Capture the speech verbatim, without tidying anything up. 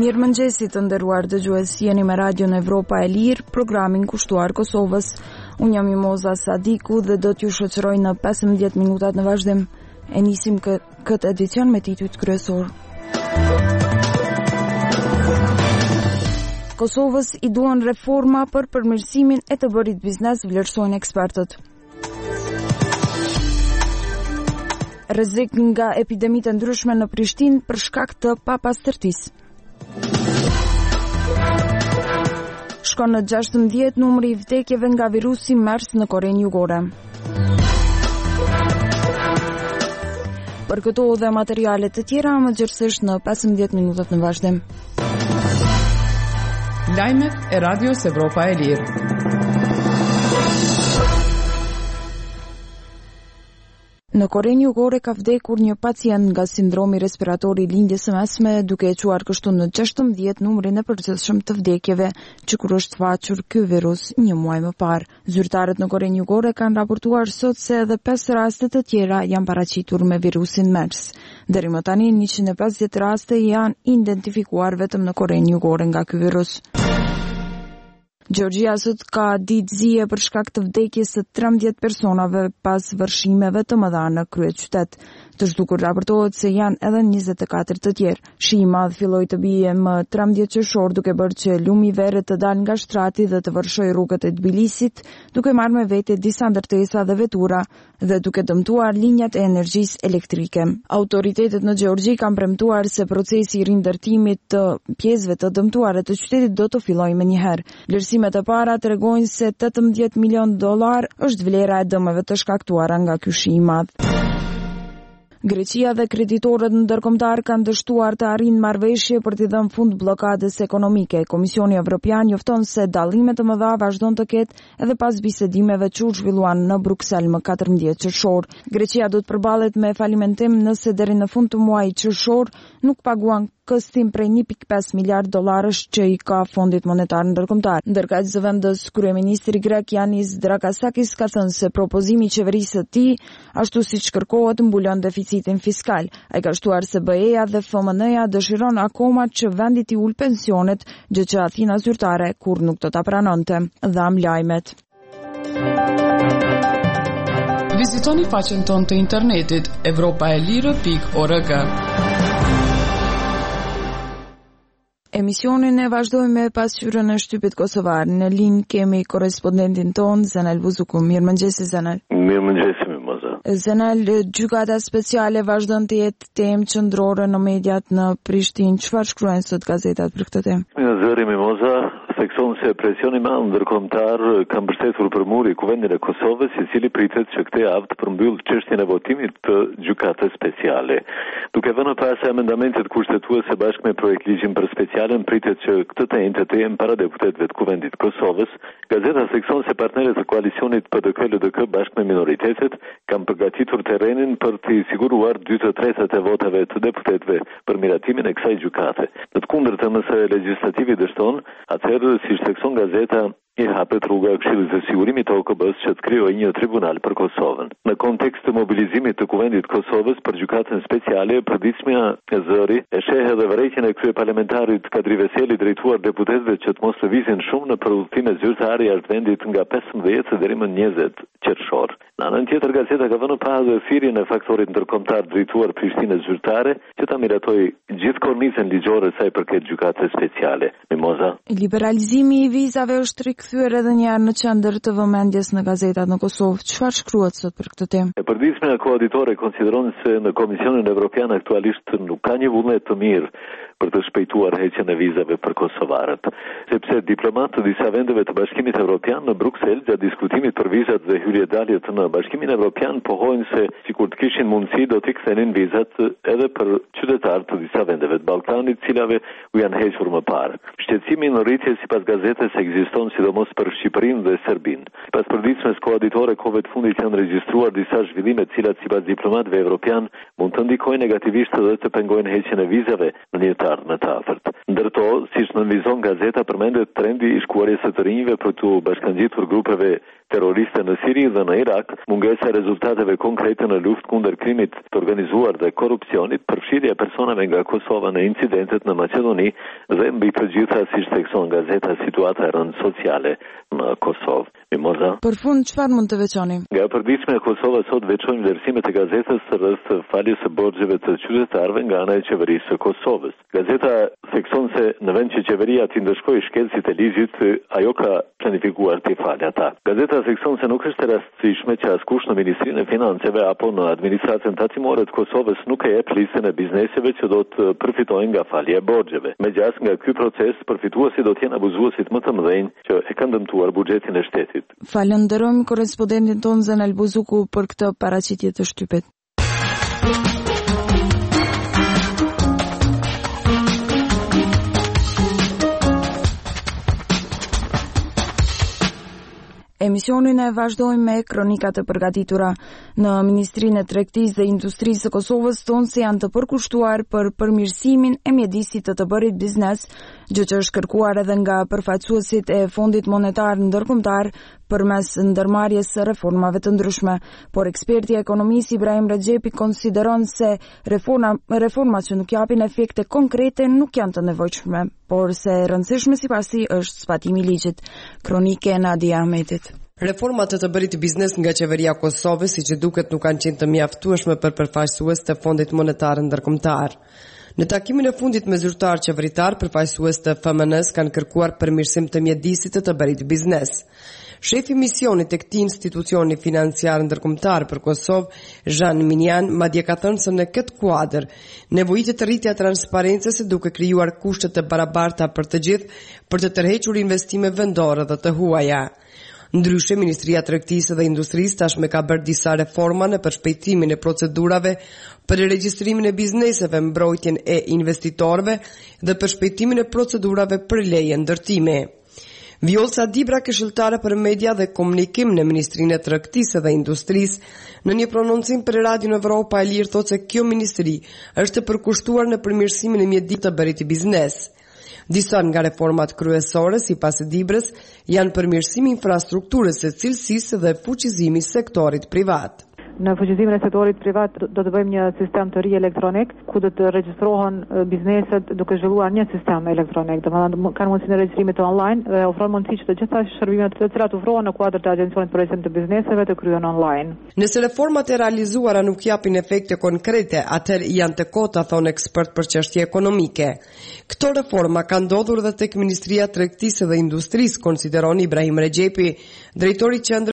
Mirë mëngjesit të nderuar dëgjues, jeni me Radion Evropa e Lirë, programin kushtuar Kosovës. Unë jam Mimoza Sadiku dhe do t'ju shoqëroj në pesëmbëdhjetë minutat në vazhdim. E nisim kë, këtë edicion me titujt kryesor. Kosovës i duan reforma për përmirësimin e të bërit biznes, vlerësojnë ekspertët. Rrezik nga epidemitë ndryshme në Prishtinë për shkak të papastërtisë. Shkon në gjashtëmbëdhjetë numri i vdekjeve nga virusi MERS në Korenë Jugore. Për këto dhe materiale të tjera më gjithsesi në pesëmbëdhjetë minutat në vazhdim. Lajmet e Radios Evropa e Lirë. Në Korenë Jugore ka vdekur një pacient nga sindromi respirator i lindjes së mesme, duke e quar kështu në gjashtëmbëdhjetë numrin e përgjithshëm të vdekjeve që kur është faqur ky virus një muaj më parë. Zyrtarët në Korenë Jugore kanë raportuar sot se edhe pesë raste të tjera janë paraqitur me virusin MERS. Deri më tani njëqind e pesëdhjetë raste janë identifikuar vetëm në Korenë Jugore nga ky virus. Gjeorgjia sot ka ditë zije për shkak të vdekjes së trembëdhjetë personave pas vërshimeve të mëdha në kryeqytet. Të zhdukur raportohet se janë edhe njëzet e katër të tjerë. Shi i madh filloi të bie më trembëdhjetë qershor, duke bërë që lumi i verrit të dalë nga shtrati dhe të vërshojë rrugët e Tbilisit, duke marrë me vete disa ndërtesa dhe vetura dhe duke dëmtuar linjat e energjisë elektrike. Autoritetet në Gjeorgji kanë premtuar se procesi i rindërtimit të pjesëve të dëmtuara të qytetit do të fillojë menjëherë. Vlerësimet e para tregojnë se tetëmbëdhjetë milion dollar është vlera e dëmeve të shkaktuara nga ky shi i madh. Greqia dhe kreditorët ndërkombëtar kanë dështuar të arrijnë marrëveshje për t'i dhënë fund bllokadës ekonomike. Komisioni Evropian njofton se dallime të mëdha vazhdon të ketë edhe pas bisedimeve që u zhvilluan në Bruksel më katërmbëdhjetë qershor. Greqia do të përballet me falimentim nëse deri në fund të muajit qershor nuk paguan kostim prej një pikë pesë miliard dollarësh që i ka Fondit Monetar Ndërkombëtar. Ndërkaq zëvendës kryeministri grek Yanis Drakasakis ka thënë se propozimi i qeverisë së tij, ashtu siç kërkohet, mbulon deficitin fiskal. Ai ka shtuar se B E-ja dhe F M N-ja dëshiron akoma që vendi t'i ul pensionet, gjë që Athina zyrtare kur nuk do ta pranonte. Dham lajmet. Vizitoni faqen tonë të internetit evropaelire pikë org. Emisionin e vazhdojmë me pasqyrën e shtypit kosovar. Në linjë kemi korrespondentin ton Zenel Buzuku. Mirëmëngjes Zenel. Mirëmëngjes Mimoza. Zenel, gjykata speciale vazhdon të jetë temë qendrore në mediat në Prishtinë. Çfarë shkruajnë sot gazetat për këtë temë? Në zëri Mimoza, thekson se presioni i madh ndërkombëtar ka mbështetur për muri kuvendin e Kosovës, i cili pritet që këtë javë të përmbyll çështjen e votimit të gjykatës speciale. Duke vënë pas amendamentit kushtetuese bashkë me projekt ligjin për specialen, pritet që këtë të enjtë të jenë para deputetëve të kuvendit Kosovës. Gazeta thekson se partnerët e koalicionit P D K L D K bashkë me minoritetet kanë përgatitur terrenin për të siguruar dy të tretat e votave të deputetëve për miratimin e kësaj gjykate. Në të kundërtën, nëse legislativi dështon, atëherë, si thekson gazeta, i hapet rruga Këshillit të Sigurimit të O K B-s që të krijojë një tribunal për Kosovën. Në kontekst të mobilizimit të kuvendit Kosovës për gjykatën speciale, përditshmja e zëri e sheh edhe vërejtjen e kryeparlamentarit Kadri Veseli drejtuar deputetëve që të mos lëvizin shumë në udhëtime zyrtare jashtë vendit nga pesëmbëdhjetë deri më njëzet qershor. Në anën tjetër, gazeta ka vënë pa edhe thirrjen e faktorit ndërkombëtar drejtuar Prishtinës zyrtare që ta miratojë gjithë kornizën ligjore sa i përket gjykatës speciale. Mimoza. Liberalizimi i vizave është rikthyer edhe një herë në qendër të vëmendjes në gazetat në Kosovë. Çfarë shkruhet sot për këtë temë? E përditshmja koauditore konsideron se në Komisionin Evropian aktualisht nuk ka një vullnet të mirë për të shpejtuar heqjen e vizave për kosovarët, sepse diplomatë të disa vendeve të Bashkimit Evropian në Bruksel gjatë diskutimit për vizat dhe hyrjedaljet në Bashkimin Evropian pohojnë se sikur të kishin mundësi do t'i kthenin vizat edhe për qytetarë të disa vendeve të Ballkanit, cilave u janë hequr më parë. Shqetësimi në rritje sipas gazetës ekziston sidomos për Shqipërinë dhe Serbinë. Sipas përditshmes koauditore, kohëve të fundit janë regjistruar disa zhvillime të cilat sipas diplomatëve evropian mund të ndikojnë negativisht edhe të pengojnë heqjen e vizave në një më të afërt. Ndërto, siç nënvizon gazeta, përmendet trendi i shkuarjes së të rinjve për të bashkangjitur grupeve terroriste në Siri dhe në Irak, mungesa e rezultateve konkrete në luftë kundër krimit të organizuar dhe korrupsionit, përfshirja e personave nga Kosova në incidentet në Maqedoni dhe mbi të gjitha, siç thekson gazeta, situata e rëndë sociale në Kosovë. Mimoza. Për fund, çfarë mund të veçoni? Nga e përditshme e Kosovës sot veçojmë vlerësimet e gazetës rreth faljes së borxheve të qytetarëve nga ana e qeverisë së Kosovës. Gazeta thekson se në vend që qeveria t'i ndëshkojë shkelësit e ligjit, ajo ka planifikuar t'i falë ata. Gazeta thekson se nuk është e rastësishme që askush në Ministrinë e Financave apo në administratën tatimore të Kosovës nuk e jep listën e bizneseve që do të përfitojnë nga falja e borxheve. Megjithëse nga ky proces përfituesit do të jenë abuzuesit më të mëdhenj që e kanë dëmtuar buxhetin e shtetit. Falenderojmë korrespondentin tonë Zenel Buzuku për këtë paraqitje të shtypit. Emisionin e vazhdojmë me kronikat e përgatitura. Në Ministrinë e Tregtisë dhe Industrisë së Kosovës thonë se janë të përkushtuar për përmirësimin e mjedisit të të bërit biznes, gjë që është kërkuar edhe nga përfaqësuesit e Fondit Monetar Ndërkombëtar përmes ndërmarrjes së reformave të ndryshme. Por eksperti i ekonomisë Ibrahim Rexhepi konsideron se reforma, reformat që nuk japin efekte konkrete nuk janë të nevojshme, por se e rëndësishme sipas tij është zbatimi i ligjit. Kronike Nadia Ahmetit. Reformat të të bërit biznes nga qeveria Kosove, si që duket, nuk kanë qenë të mjaftueshme për përfaqësues të Fondit Monetar Ndërkombëtar. Në takimin e fundit me zyrtar qeveritar, përfaqësues të F M N-s kanë kërkuar përmirësim të mjedisit të të bërit biznes. Shefi misionit e këtij institucioni financiar ndërkombëtar për Kosovë, Jean Minian, madje ka thënë se në këtë kuadër nevojitet rritja e transparencës duke krijuar kushte të barabarta për të gjithë për të tërhequr investime vendore dhe të huaja. Ndryshe, Ministria e Tregtisë dhe Industrisë tashmë ka bërë disa reforma në përshpejtimin e procedurave për regjistrimin e bizneseve, mbrojtjen e investitorëve dhe përshpejtimin e procedurave për leje ndërtimi. Vjolca Dibra, këshilltare për media dhe komunikim në Ministrinë e Tregtisë dhe Industrisë, në një prononcim për Radion Evropa e Lirë thotë se kjo ministri është e përkushtuar në përmirësimin e mjedisë të bërit biznes. Disa nga reformat kryesore, sipas Dibrës, janë përmirësimi i infrastrukturës së cilësisë dhe fuqizimi i sektorit privat. Në fuqizimin e sektorit privat do të bëjmë një sistem të ri elektronik ku do të regjistrohen bizneset duke zhvilluar një sistem elektronik. Domethënë kanë mundësinë e regjistrimit online dhe ofron mundësi që të gjitha shërbimet të cilat ofrohen në kuadër të Agjencionit për Registrim të Bizneseve të kryhen online. Nëse reformat e realizuara nuk japin efekte konkrete, atëherë janë të kota, thonë ekspert për çështje ekonomike. Këto reforma kanë ndodhur edhe tek Ministria e Tregtisë dhe Industrisë, konsideron Ibrahim Rexhepi, drejtori i